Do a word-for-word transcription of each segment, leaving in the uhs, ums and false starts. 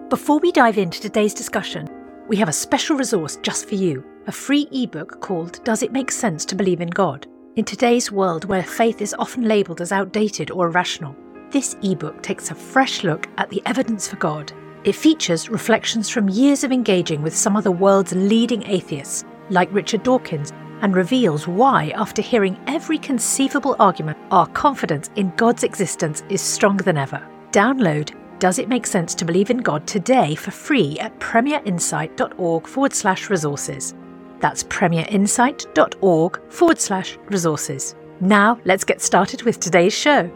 Before we dive into today's discussion, we have a special resource just for you, a free ebook called Does It Make Sense to Believe in God? In today's world where faith is often labelled as outdated or irrational, this ebook takes a fresh look at the evidence for God. It features reflections from years of engaging with some of the world's leading atheists, like Richard Dawkins, and reveals why, after hearing every conceivable argument, our confidence in God's existence is stronger than ever. Download Does It Make Sense to Believe in God today for free at premierinsight.org forward slash resources. That's premierinsight.org forward slash resources. Now let's get started with today's show.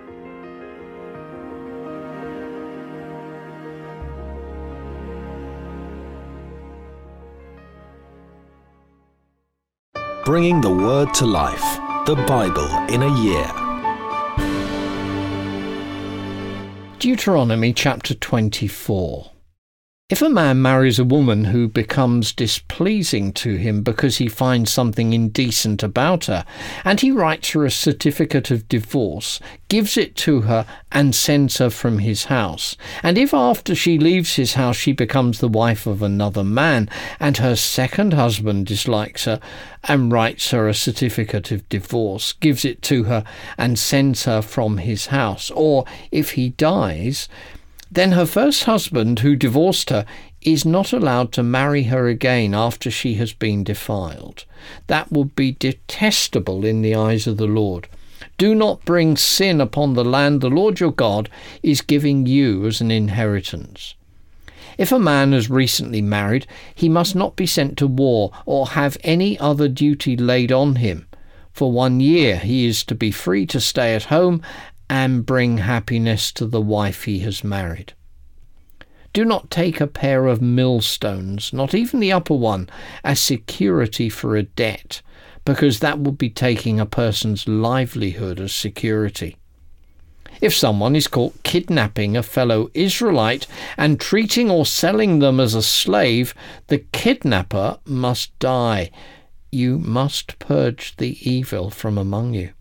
Bringing the Word to life, the Bible in a year. Deuteronomy chapter twenty-four. If a man marries a woman who becomes displeasing to him because he finds something indecent about her, and he writes her a certificate of divorce, gives it to her, and sends her from his house, and if after she leaves his house she becomes the wife of another man, and her second husband dislikes her, and writes her a certificate of divorce, gives it to her, and sends her from his house, or if he dies, then her first husband, who divorced her, is not allowed to marry her again after she has been defiled. That would be detestable in the eyes of the Lord. Do not bring sin upon the land the Lord your God is giving you as an inheritance. If a man has recently married, he must not be sent to war or have any other duty laid on him. For one year he is to be free to stay at home and bring happiness to the wife he has married. Do not take a pair of millstones, not even the upper one, as security for a debt, because that would be taking a person's livelihood as security. If someone is caught kidnapping a fellow Israelite and treating or selling them as a slave, the kidnapper must die. You must purge the evil from among you.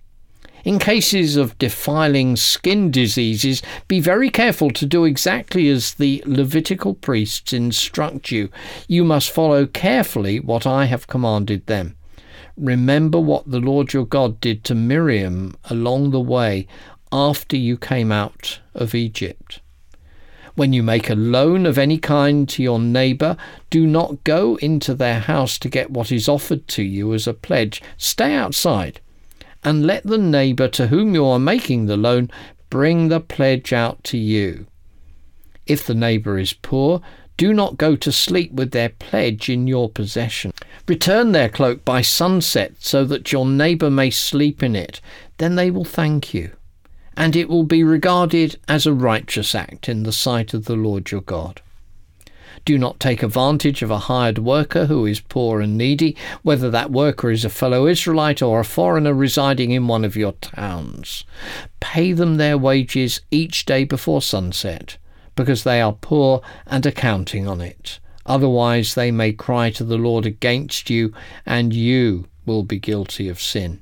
In cases of defiling skin diseases, be very careful to do exactly as the Levitical priests instruct you. You must follow carefully what I have commanded them. Remember what the Lord your God did to Miriam along the way after you came out of Egypt. When you make a loan of any kind to your neighbour, do not go into their house to get what is offered to you as a pledge. Stay outside, and let the neighbour to whom you are making the loan bring the pledge out to you. If the neighbour is poor, do not go to sleep with their pledge in your possession. Return their cloak by sunset so that your neighbour may sleep in it. Then they will thank you, and it will be regarded as a righteous act in the sight of the Lord your God. Do not take advantage of a hired worker who is poor and needy, whether that worker is a fellow Israelite or a foreigner residing in one of your towns. Pay them their wages each day before sunset, because they are poor and are counting on it. Otherwise they may cry to the Lord against you, and you will be guilty of sin.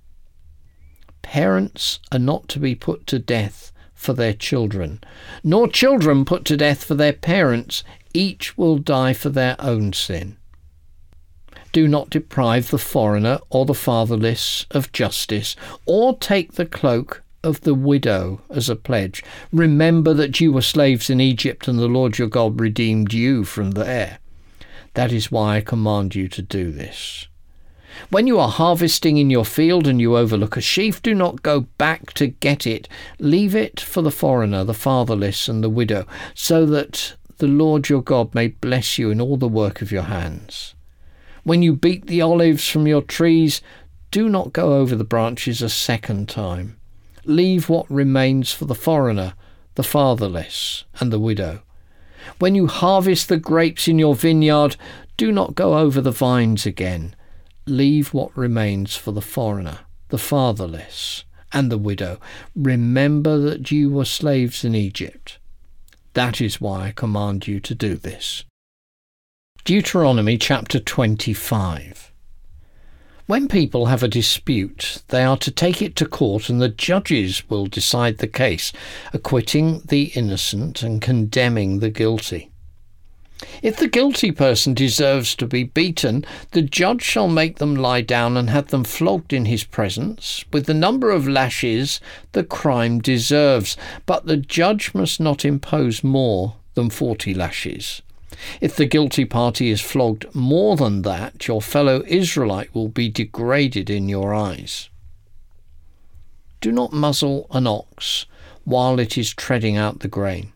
Parents are not to be put to death for their children, nor children put to death for their parents. Each will die for their own sin. Do not deprive the foreigner or the fatherless of justice, or take the cloak of the widow as a pledge. Remember that you were slaves in Egypt, and the Lord your God redeemed you from there. That is why I command you to do this. When you are harvesting in your field and you overlook a sheaf, do not go back to get it. Leave it for the foreigner, the fatherless, and the widow, so that the Lord your God may bless you in all the work of your hands. When you beat the olives from your trees, do not go over the branches a second time. Leave what remains for the foreigner, the fatherless, and the widow. When you harvest the grapes in your vineyard, do not go over the vines again. Leave what remains for the foreigner, the fatherless, and the widow. Remember that you were slaves in Egypt. That is why I command you to do this. Deuteronomy chapter twenty-five. When people have a dispute, they are to take it to court and the judges will decide the case, acquitting the innocent and condemning the guilty. If the guilty person deserves to be beaten, the judge shall make them lie down and have them flogged in his presence, with the number of lashes the crime deserves, but the judge must not impose more than forty lashes. If the guilty party is flogged more than that, your fellow Israelite will be degraded in your eyes. Do not muzzle an ox while it is treading out the grain.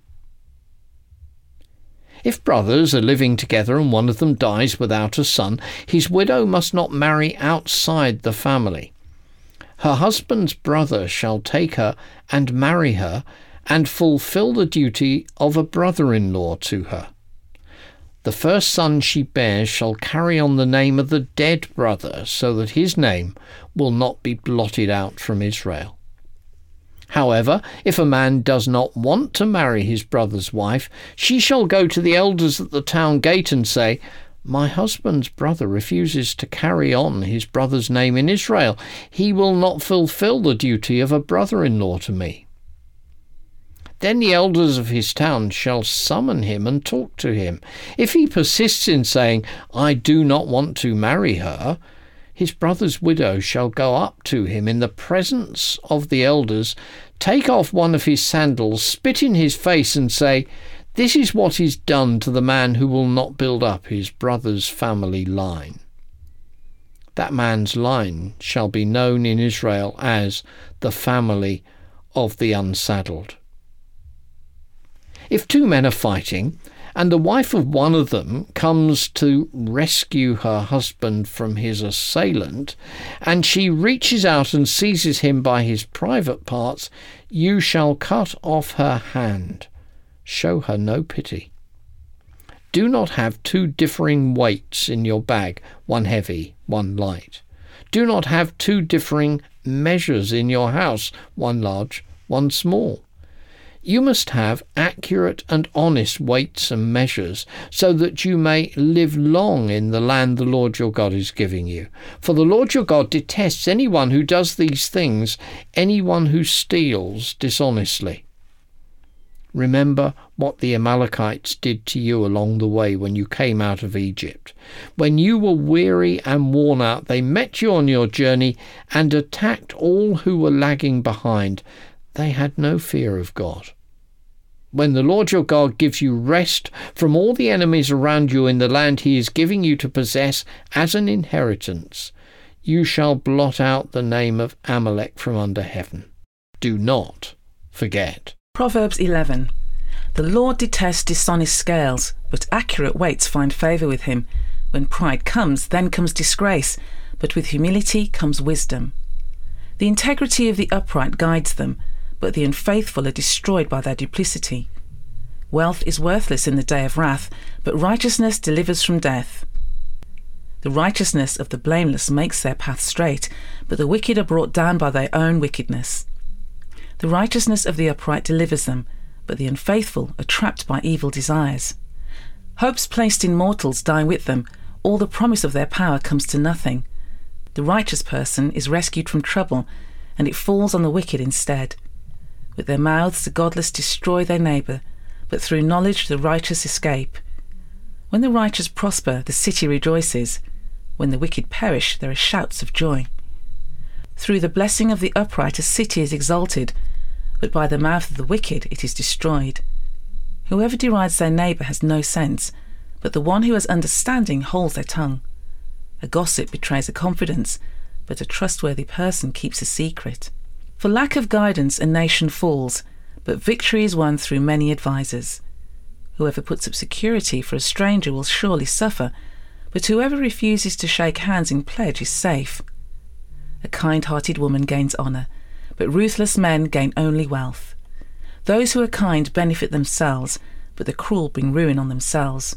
If brothers are living together and one of them dies without a son, his widow must not marry outside the family. Her husband's brother shall take her and marry her and fulfill the duty of a brother-in-law to her. The first son she bears shall carry on the name of the dead brother, so that his name will not be blotted out from Israel. However, if a man does not want to marry his brother's wife, she shall go to the elders at the town gate and say, "My husband's brother refuses to carry on his brother's name in Israel. He will not fulfill the duty of a brother-in-law to me." Then the elders of his town shall summon him and talk to him. If he persists in saying, "I do not want to marry her," his brother's widow shall go up to him in the presence of the elders, take off one of his sandals, spit in his face, and say, "This is what is done to the man who will not build up his brother's family line." That man's line shall be known in Israel as the family of the unsaddled. If two men are fighting, and the wife of one of them comes to rescue her husband from his assailant, and she reaches out and seizes him by his private parts, you shall cut off her hand. Show her no pity. Do not have two differing weights in your bag, one heavy, one light. Do not have two differing measures in your house, one large, one small. You must have accurate and honest weights and measures, so that you may live long in the land the Lord your God is giving you. For the Lord your God detests anyone who does these things, anyone who steals dishonestly. Remember what the Amalekites did to you along the way when you came out of Egypt. When you were weary and worn out, they met you on your journey and attacked all who were lagging behind. They had no fear of God. When the Lord your God gives you rest from all the enemies around you in the land he is giving you to possess as an inheritance, you shall blot out the name of Amalek from under heaven. Do not forget. Proverbs eleven. The Lord detests dishonest scales, but accurate weights find favour with him. When pride comes, then comes disgrace, but with humility comes wisdom. The integrity of the upright guides them, but the unfaithful are destroyed by their duplicity. Wealth is worthless in the day of wrath, but righteousness delivers from death. The righteousness of the blameless makes their path straight, but the wicked are brought down by their own wickedness. The righteousness of the upright delivers them, but the unfaithful are trapped by evil desires. Hopes placed in mortals die with them, all the promise of their power comes to nothing. The righteous person is rescued from trouble, and it falls on the wicked instead. With their mouths the godless destroy their neighbour, but through knowledge the righteous escape. When the righteous prosper, the city rejoices. When the wicked perish, there are shouts of joy. Through the blessing of the upright a city is exalted, but by the mouth of the wicked it is destroyed. Whoever derides their neighbour has no sense, but the one who has understanding holds their tongue. A gossip betrays a confidence, but a trustworthy person keeps a secret. For lack of guidance a nation falls, but victory is won through many advisers. Whoever puts up security for a stranger will surely suffer, but whoever refuses to shake hands in pledge is safe. A kind-hearted woman gains honour, but ruthless men gain only wealth. Those who are kind benefit themselves, but the cruel bring ruin on themselves.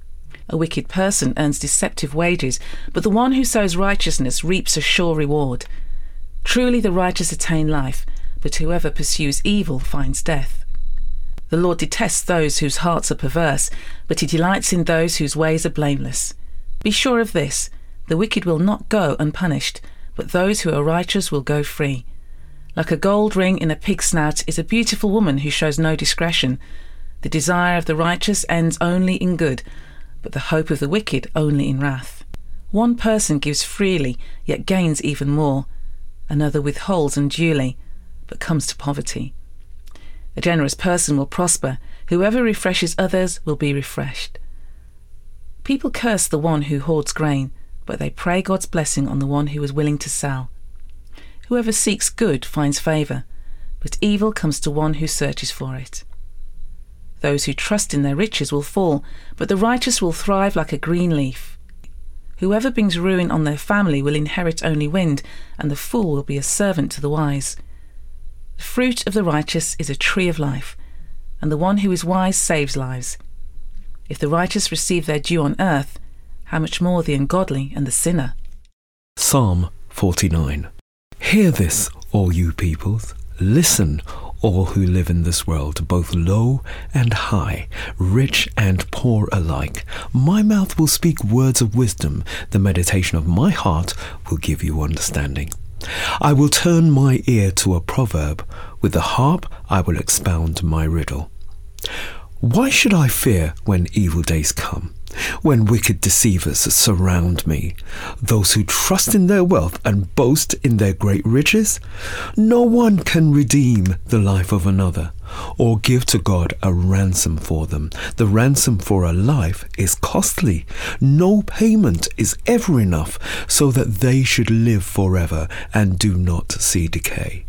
A wicked person earns deceptive wages, but the one who sows righteousness reaps a sure reward. Truly the righteous attain life, but whoever pursues evil finds death. The Lord detests those whose hearts are perverse, but he delights in those whose ways are blameless. Be sure of this, the The wicked will not go unpunished, but those who are righteous will go free. Like a gold ring in a pig's snout is a beautiful woman who shows no discretion. The desire of the righteous ends only in good, but the hope of the wicked only in wrath. One person gives freely, yet gains even more. Another withholds unduly, but comes to poverty. A generous person will prosper. Whoever refreshes others will be refreshed. People curse the one who hoards grain, but they pray God's blessing on the one who is willing to sell. Whoever seeks good finds favour, but evil comes to one who searches for it. Those who trust in their riches will fall, but the righteous will thrive like a green leaf. Whoever brings ruin on their family will inherit only wind, and the fool will be a servant to the wise. The fruit of the righteous is a tree of life, and the one who is wise saves lives. If the righteous receive their due on earth, how much more the ungodly and the sinner? Psalm forty-nine. Hear this, all you peoples. Listen, all who live in this world, both low and high, rich and poor alike. My mouth will speak words of wisdom. The meditation of my heart will give you understanding. I will turn my ear to a proverb. With the harp I will expound my riddle. Why should I fear when evil days come, when wicked deceivers surround me, those who trust in their wealth and boast in their great riches? No one can redeem the life of another, or give to God a ransom for them. The ransom for a life is costly. No payment is ever enough so that they should live forever and do not see decay.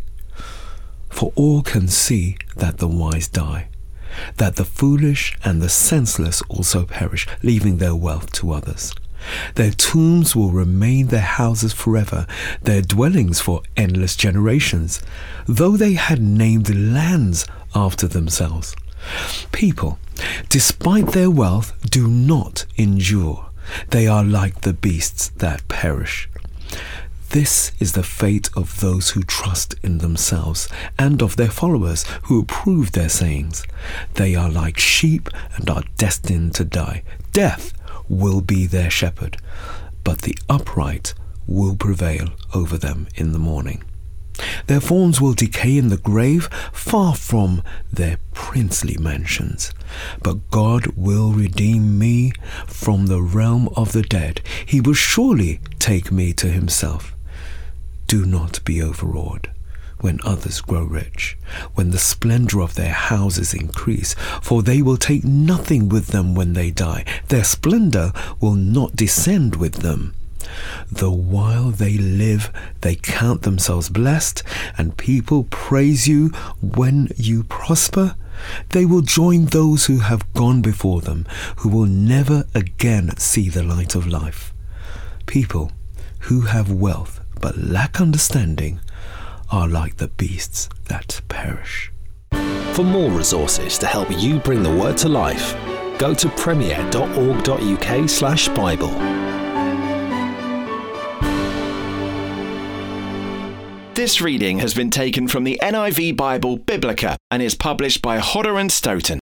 For all can see that the wise die, that the foolish and the senseless also perish, leaving their wealth to others. Their tombs will remain their houses forever, their dwellings for endless generations, though they had named lands after themselves. People, despite their wealth, do not endure. They are like the beasts that perish. This is the fate of those who trust in themselves, and of their followers who approve their sayings. They are like sheep and are destined to die. Death will be their shepherd, but the upright will prevail over them in the morning. Their forms will decay in the grave, far from their princely mansions. But God will redeem me from the realm of the dead. He will surely take me to himself. Do not be overawed when others grow rich, when the splendor of their houses increase, for they will take nothing with them when they die. Their splendor will not descend with them. Though while they live, they count themselves blessed, and people praise you when you prosper, they will join those who have gone before them, who will never again see the light of life. People who have wealth but lack understanding are like the beasts that perish. For more resources to help you bring the word to life, go to premier dot org dot U K slash Bible. This reading has been taken from the N I V Bible Biblica and is published by Hodder and Stoughton.